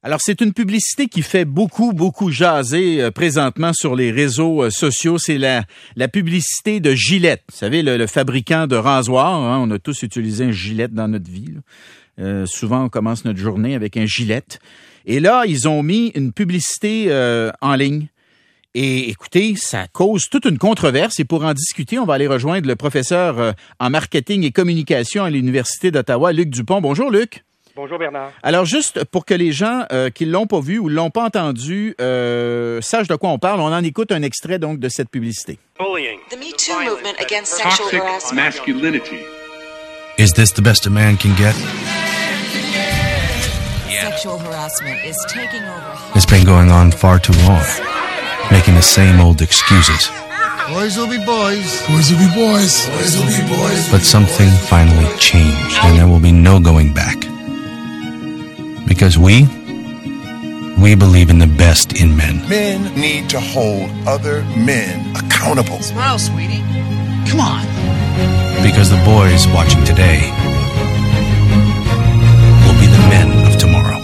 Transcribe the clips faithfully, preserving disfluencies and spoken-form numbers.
Alors, c'est une publicité qui fait beaucoup, beaucoup jaser euh, présentement sur les réseaux euh, sociaux. C'est la, la publicité de Gillette. Vous savez, le, le fabricant de rasoirs. Hein, on a tous utilisé un Gillette dans notre vie. Euh, souvent, on commence notre journée avec un Gillette. Et là, ils ont mis une publicité euh, en ligne. Et écoutez, ça cause toute une controverse. Et pour en discuter, on va aller rejoindre le professeur euh, en marketing et communication à l'Université d'Ottawa, Luc Dupont. Bonjour, Luc. Bonjour Bernard. Alors juste pour que les gens euh, qui l'ont pas vu ou l'ont pas entendu euh, sachent de quoi on parle, on en écoute un extrait donc de cette publicité. Bullying. The Me Too movement against sexual Toxic harassment. masculinity. Is this the best a man can get? Sexual harassment is taking over. It's been going on far too long, making the same old excuses. Boys will be boys. Boys will be boys. Boys will be boys. But something finally changed, and there will be no going back. Because we, we believe in the best in men. Men need to hold other men accountable. Smile, sweetie. Come on. Because the boys watching today will be the men of tomorrow.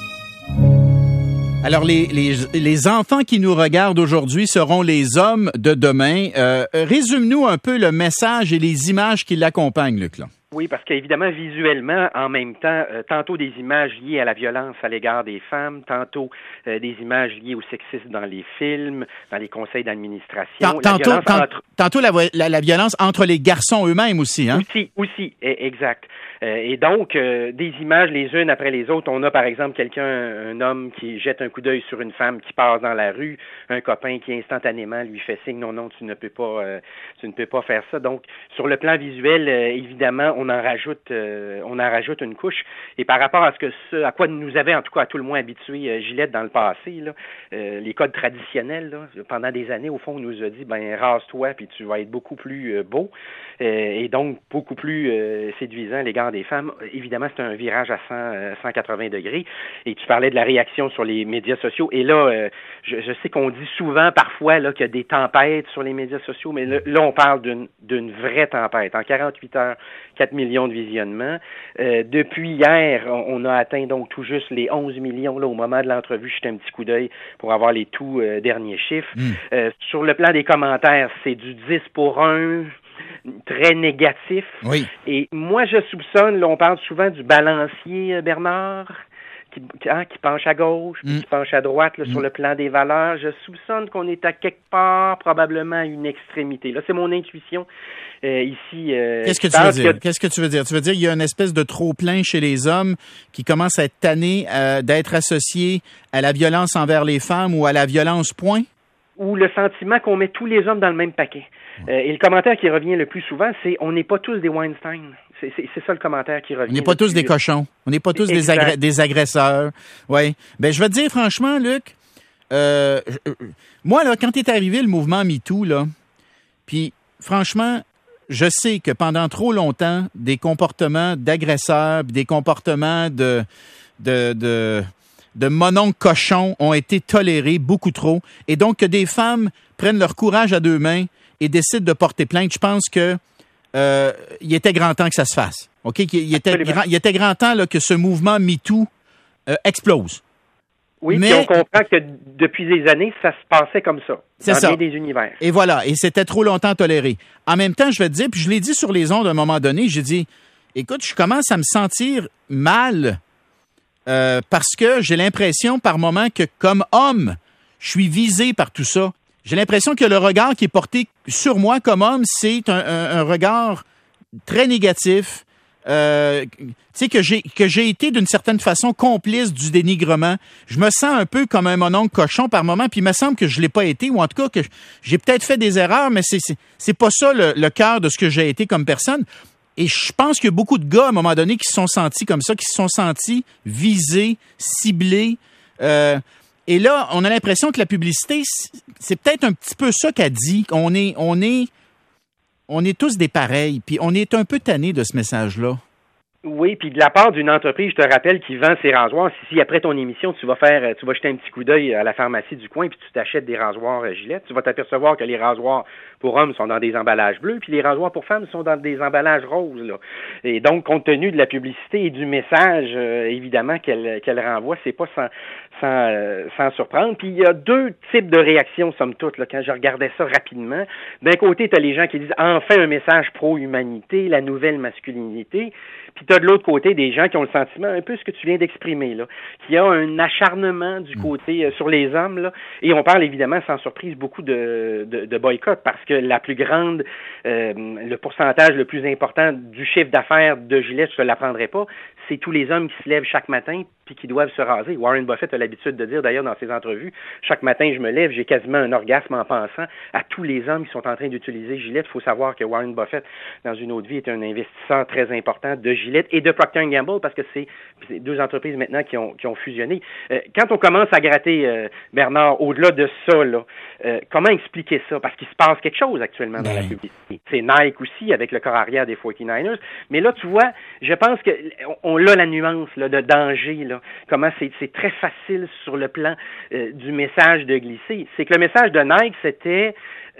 Alors, les, les, les enfants qui nous regardent aujourd'hui seront les hommes de demain. Euh, résume-nous un peu le message et les images qui l'accompagnent, Luc, là. Oui, parce qu'évidemment, visuellement, en même temps, euh, tantôt des images liées à la violence à l'égard des femmes, tantôt euh, des images liées au sexisme dans les films, dans les conseils d'administration. Tant- La Tantôt, violence tant- entre... tantôt la, la, la violence entre les garçons eux-mêmes aussi, hein? Aussi, aussi, eh, exact. Euh, et donc, euh, des images les unes après les autres. On a, par exemple, quelqu'un, un homme qui jette un coup d'œil sur une femme qui passe dans la rue, un copain qui instantanément lui fait signe, non, non, tu ne peux pas, euh, tu ne peux pas faire ça. Donc, sur le plan visuel, euh, évidemment, on en rajoute, euh, on en rajoute une couche. Et par rapport à ce que ce, à quoi nous avait, en tout cas, à tout le moins habitué euh, Gillette dans le passé, là, euh, les codes traditionnels, là, pendant des années, au fond, on nous a dit, ben, rase-toi, puis tu vas être beaucoup plus euh, beau, euh, et donc beaucoup plus euh, séduisant à l'égard des femmes. Évidemment, c'est un virage à cent, euh, cent quatre-vingts degrés. Et tu parlais de la réaction sur les médias sociaux. Et là, euh, je, je sais qu'on dit souvent, parfois, là, qu'il y a des tempêtes sur les médias sociaux, mais là, là on parle d'une, d'une vraie tempête. En quarante-huit heures, quatre millions de visionnements. Euh, depuis hier, on, on a atteint donc tout juste les onze millions. Là, au moment de l'entrevue, jeté un petit coup d'œil pour avoir les tout euh, derniers chiffres. Mm. Euh, sur le plan des commentaires, c'est du dix pour un, très négatif. Oui. Et moi, je soupçonne, là, on parle souvent du balancier, Bernard, qui, hein, qui penche à gauche, puis mm. qui penche à droite, là, mm. sur le plan des valeurs. Je soupçonne qu'on est à quelque part, probablement à une extrémité. Là, c'est mon intuition euh, ici. Euh, Qu'est-ce que tu veux dire? Que... Qu'est-ce que tu veux dire? Tu veux dire qu'il y a une espèce de trop-plein chez les hommes qui commence à être tanné euh, d'être associé à la violence envers les femmes ou à la violence, point? Ou le sentiment qu'on met tous les hommes dans le même paquet. Euh, et le commentaire qui revient le plus souvent, c'est « on n'est pas tous des Weinstein ». C'est, c'est, c'est ça le commentaire qui revient. On n'est pas tous des cochons. On n'est pas tous des, agré- des agresseurs. Oui. Ben, je vais te dire franchement, Luc, euh, je, moi, là, quand est arrivé le mouvement MeToo, là, puis franchement, je sais que pendant trop longtemps, des comportements d'agresseurs, des comportements de... de, de de mononcles cochons ont été tolérés beaucoup trop. Et donc, que des femmes prennent leur courage à deux mains et décident de porter plainte, je pense que euh, il était grand temps que ça se fasse. OK? Il, il, était, grand, il était grand temps là, que ce mouvement MeToo euh, explose. Oui, mais on comprend que depuis des années, ça se passait comme ça. C'est dans ça. Bien des univers. Et voilà. Et c'était trop longtemps toléré. En même temps, je vais te dire, puis je l'ai dit sur les ondes à un moment donné, j'ai dit, écoute, je commence à me sentir mal Euh, parce que j'ai l'impression par moment que comme homme, je suis visé par tout ça. J'ai l'impression que le regard qui est porté sur moi comme homme, c'est un, un, un regard très négatif. Euh, tu sais, que j'ai, que j'ai été d'une certaine façon complice du dénigrement. Je me sens un peu comme un mononcle cochon par moment, puis il me semble que je l'ai pas été, ou en tout cas que j'ai peut-être fait des erreurs, mais c'est, c'est, c'est pas ça le, le cœur de ce que j'ai été comme personne. Et je pense qu'il y a beaucoup de gars, à un moment donné, qui se sont sentis comme ça, qui se sont sentis visés, ciblés. Euh, et là, on a l'impression que la publicité, c'est peut-être un petit peu ça qu'a dit. On est, on est, on est tous des pareils. Puis on est un peu tannés de ce message-là. Oui, puis de la part d'une entreprise, je te rappelle, qui vend ses rasoirs, si, si après ton émission, tu vas faire, tu vas jeter un petit coup d'œil à la pharmacie du coin, puis tu t'achètes des rasoirs euh, Gillette, tu vas t'apercevoir que les rasoirs pour hommes sont dans des emballages bleus, puis les rasoirs pour femmes sont dans des emballages roses, là. Et donc, compte tenu de la publicité et du message, euh, évidemment, qu'elle qu'elle renvoie, c'est pas sans sans, euh, sans surprendre. Puis il y a deux types de réactions, somme toute, là, quand je regardais ça rapidement. D'un côté, tu as les gens qui disent « Enfin un message pro-humanité, la nouvelle masculinité », puis tu as de l'autre côté des gens qui ont le sentiment, un peu ce que tu viens d'exprimer, là, qu'il y a un acharnement du côté euh, sur les hommes, là, et on parle évidemment, sans surprise, beaucoup de, de, de boycott, parce que la plus grande, euh, le pourcentage le plus important du chiffre d'affaires de Gillette, je ne te l'apprendrai pas, c'est tous les hommes qui se lèvent chaque matin puis qui doivent se raser. Warren Buffett a l'habitude de dire, d'ailleurs, dans ses entrevues, chaque matin, je me lève, j'ai quasiment un orgasme en pensant à tous les hommes qui sont en train d'utiliser Gillette. Il faut savoir que Warren Buffett, dans une autre vie, est un investisseur très important de Gillette et de Procter and Gamble, parce que c'est, c'est deux entreprises maintenant qui ont, qui ont fusionné. Euh, quand on commence à gratter, euh, Bernard, au-delà de ça, là, euh, comment expliquer ça? Parce qu'il se passe quelque chose actuellement dans ben. la publicité. C'est Nike aussi, avec le corps arrière des forty-niners. Mais là, tu vois, je pense que on a la nuance là, de danger, là. Comment c'est, c'est très facile sur le plan euh, du message de glisser. C'est que le message de Nike, c'était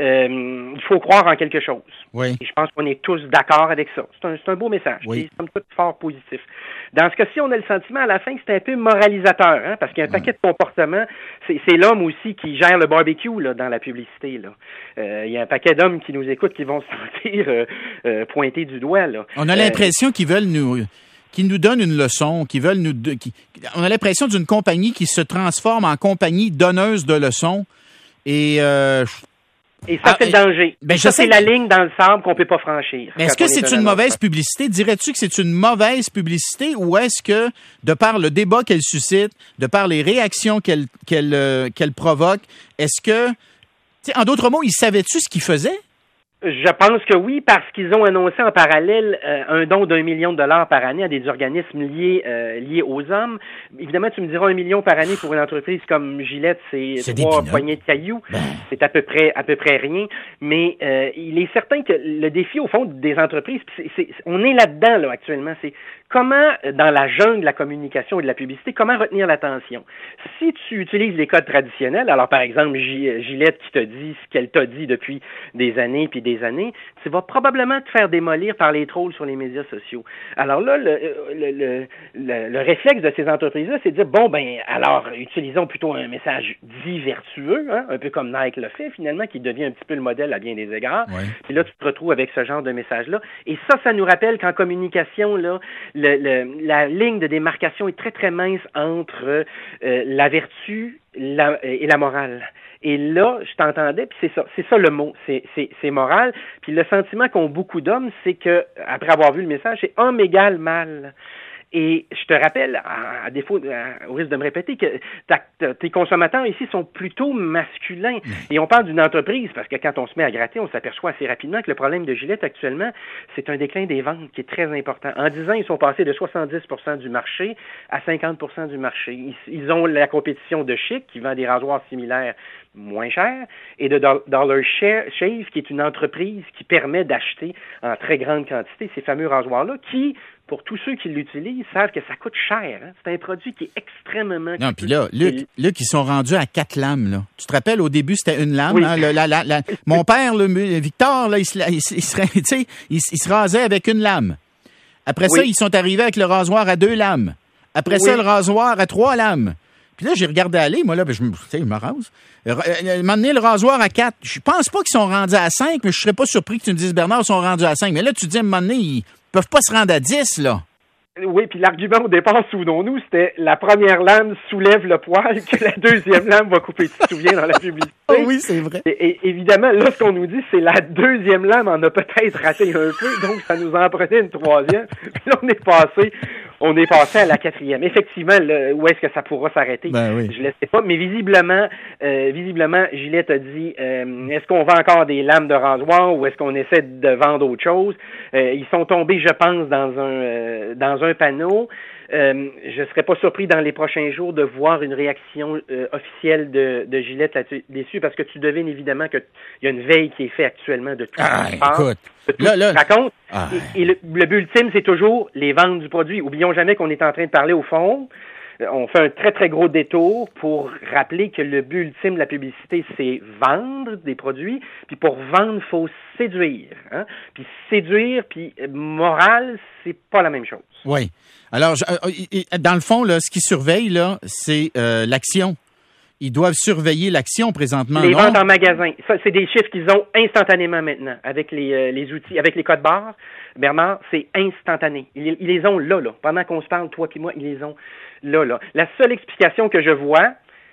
euh, il faut croire en quelque chose. Oui. Et je pense qu'on est tous d'accord avec ça. C'est un, c'est un beau message. Oui. C'est somme toute fort positif. Dans ce cas-ci, on a le sentiment à la fin que c'est un peu moralisateur, hein, parce qu'il y a un paquet de comportements. C'est, c'est l'homme aussi qui gère le barbecue là, dans la publicité. Là. Euh, il y a un paquet d'hommes qui nous écoutent qui vont se sentir euh, euh, pointés du doigt. Là. On a l'impression euh, qu'ils veulent nous... qui nous donnent une leçon, qui veulent nous... Qui, on a l'impression d'une compagnie qui se transforme en compagnie donneuse de leçons. Et... Euh, Et ça, ah, c'est le danger. Ben, ça, c'est que... la ligne dans le sable qu'on peut pas franchir. Mais est-ce que c'est une mauvaise publicité? Dirais-tu que c'est une mauvaise publicité ou est-ce que, de par le débat qu'elle suscite, de par les réactions qu'elle, qu'elle, euh, qu'elle provoque, est-ce que... En d'autres mots, ils savaient-tu ce qu'ils faisaient? Je pense que oui, parce qu'ils ont annoncé en parallèle euh, un don d'un million de dollars par année à des organismes liés euh, liés aux hommes. Évidemment, tu me diras un million par année pour une entreprise comme Gillette, c'est, c'est trois poignées de cailloux. Ben. C'est à peu près à peu près rien. Mais euh, il est certain que le défi, au fond, des entreprises, c'est, c'est, on est là-dedans là actuellement. C'est comment, dans la jungle de la communication et de la publicité, comment retenir l'attention? Si tu utilises les codes traditionnels, alors par exemple Gillette qui te dit ce qu'elle t'a dit depuis des années puis des années, tu vas probablement te faire démolir par les trolls sur les médias sociaux. Alors là, le, le, le, le, le réflexe de ces entreprises-là, c'est de dire, bon, ben, alors, utilisons plutôt un message dit vertueux, hein, un peu comme Nike le fait, finalement, qui devient un petit peu le modèle à bien des égards. Ouais. Puis là, tu te retrouves avec ce genre de message-là. Et ça, ça nous rappelle qu'en communication, là, le, le, la ligne de démarcation est très, très mince entre euh, la vertu la, et la morale. Et là, je t'entendais, puis c'est ça, c'est ça le mot, c'est, c'est, c'est moral. Puis le sentiment qu'ont beaucoup d'hommes, c'est que, après avoir vu le message, c'est homme égale mal. Et je te rappelle, à, à défaut, à, au risque de me répéter, que ta, ta, tes consommateurs ici sont plutôt masculins. Et on parle d'une entreprise, parce que quand on se met à gratter, on s'aperçoit assez rapidement que le problème de Gillette actuellement, c'est un déclin des ventes qui est très important. En dix ans, ils sont passés de soixante-dix pour cent du marché à cinquante pour cent du marché. Ils, ils ont la compétition de Chic, qui vend des rasoirs similaires moins cher, et de Dollar Shave, qui est une entreprise qui permet d'acheter en très grande quantité ces fameux rasoirs-là, qui, pour tous ceux qui l'utilisent, savent que ça coûte cher. Hein? C'est un produit qui est extrêmement... Non, puis là, Luc, Luc, ils sont rendus à quatre lames. Là. Tu te rappelles, au début, c'était une lame. Oui. Hein, la, la, la, la... Mon père, le, Victor, là, il, se, il, il, se, il, il, il se rasait avec une lame. Après oui. ça, ils sont arrivés avec le rasoir à deux lames. Après oui. ça, le rasoir à trois lames. Puis là, j'ai regardé aller, moi, là, ben, je, me, je me rase. Euh, euh, m'emmener le rasoir à quatre. Je pense pas qu'ils sont rendus à cinq, mais je serais pas surpris que tu me dises, Bernard, ils sont rendus à cinq. Mais là, tu dis, à un moment donné, ils peuvent pas se rendre à dix, là. Oui, puis l'argument au départ, souvenons-nous, c'était la première lame soulève le poil, que la deuxième lame va couper. Tu te souviens dans la publicité? Oh oui, c'est vrai. Et, et évidemment, là, ce qu'on nous dit, c'est la deuxième lame en a peut-être raté un peu, donc ça nous en prenait une troisième. Puis là, on est passé, on est passé à la quatrième. Effectivement, là, où est-ce que ça pourra s'arrêter? Ben oui. Je ne sais pas, mais visiblement, euh, visiblement, Gillette a dit, euh, est-ce qu'on vend encore des lames de rasoir ou est-ce qu'on essaie de vendre autre chose? Euh, ils sont tombés, je pense, dans un, euh, dans un panneau. euh, je ne serais pas surpris dans les prochains jours de voir une réaction euh, officielle de, de Gillette là-dessus, parce que tu devines évidemment qu'il y a une veille qui est faite actuellement de tout ah, ce qui se passe, écoute, de tout là, ce là, qui se raconte. ah, Et, et le, le but ultime, c'est toujours les ventes du produit. Oublions jamais qu'on est en train de parler au fond. On fait un très, très gros détour pour rappeler que le but ultime de la publicité, c'est vendre des produits. Puis pour vendre, il faut séduire. Hein? Puis séduire, puis morale, c'est pas la même chose. Oui. Alors, je, euh, dans le fond, là, ce qu'ils surveillent, là, c'est euh, l'action. Ils doivent surveiller l'action présentement. Les non? ventes en magasin, ça, c'est des chiffres qu'ils ont instantanément maintenant avec les, euh, les outils, avec les codes barres. Bernard, c'est instantané. Ils, ils les ont là, là. Pendant qu'on se parle, toi et moi, ils les ont là, là. La seule explication que je vois,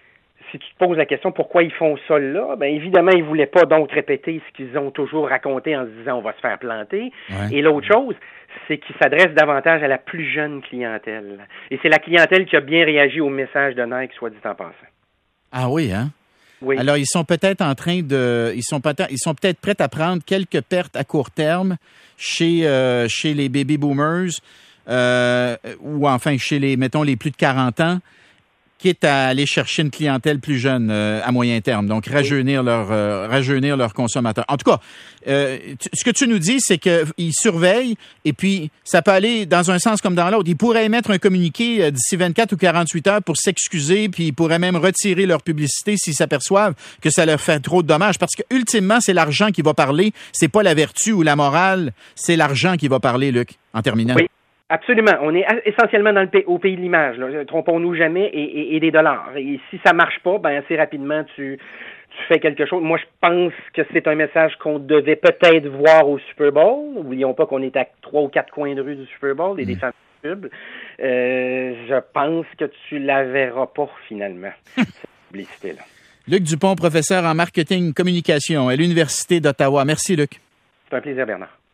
si tu te poses la question pourquoi ils font ça là, bien évidemment, ils ne voulaient pas donc répéter ce qu'ils ont toujours raconté en se disant on va se faire planter. Ouais. Et l'autre chose, c'est qu'ils s'adressent davantage à la plus jeune clientèle. Et c'est la clientèle qui a bien réagi au message de Nike, soit dit en passant. Ah oui, hein? Oui. Alors, ils sont peut-être en train de... Ils sont peut-être, ils sont peut-être prêts à prendre quelques pertes à court terme chez, euh, chez les baby boomers euh, ou enfin chez les, mettons, les plus de quarante ans, quitte à aller chercher une clientèle plus jeune euh, à moyen terme, donc rajeunir oui. leur euh, rajeunir leurs consommateurs. En tout cas, euh, tu, ce que tu nous dis, c'est qu'ils surveillent et puis ça peut aller dans un sens comme dans l'autre. Ils pourraient émettre un communiqué euh, d'ici vingt-quatre ou quarante-huit heures pour s'excuser, puis ils pourraient même retirer leur publicité s'ils s'aperçoivent que ça leur fait trop de dommages. Parce que ultimement, c'est l'argent qui va parler, c'est pas la vertu ou la morale, c'est l'argent qui va parler, Luc, en terminant. Oui. Absolument. On est essentiellement dans le pays, au pays de l'image. Là. Trompons-nous jamais et, et, et des dollars. Et si ça marche pas, ben assez rapidement tu tu fais quelque chose. Moi, je pense que c'est un message qu'on devait peut-être voir au Super Bowl. N'oublions pas qu'on est à trois ou quatre coins de rue du Super Bowl et mmh. des fameux pubs. Euh, je pense que tu la verras pas finalement cette publicité-là. Luc Dupont, professeur en marketing communication à l'Université d'Ottawa. Merci, Luc. C'est un plaisir, Bernard.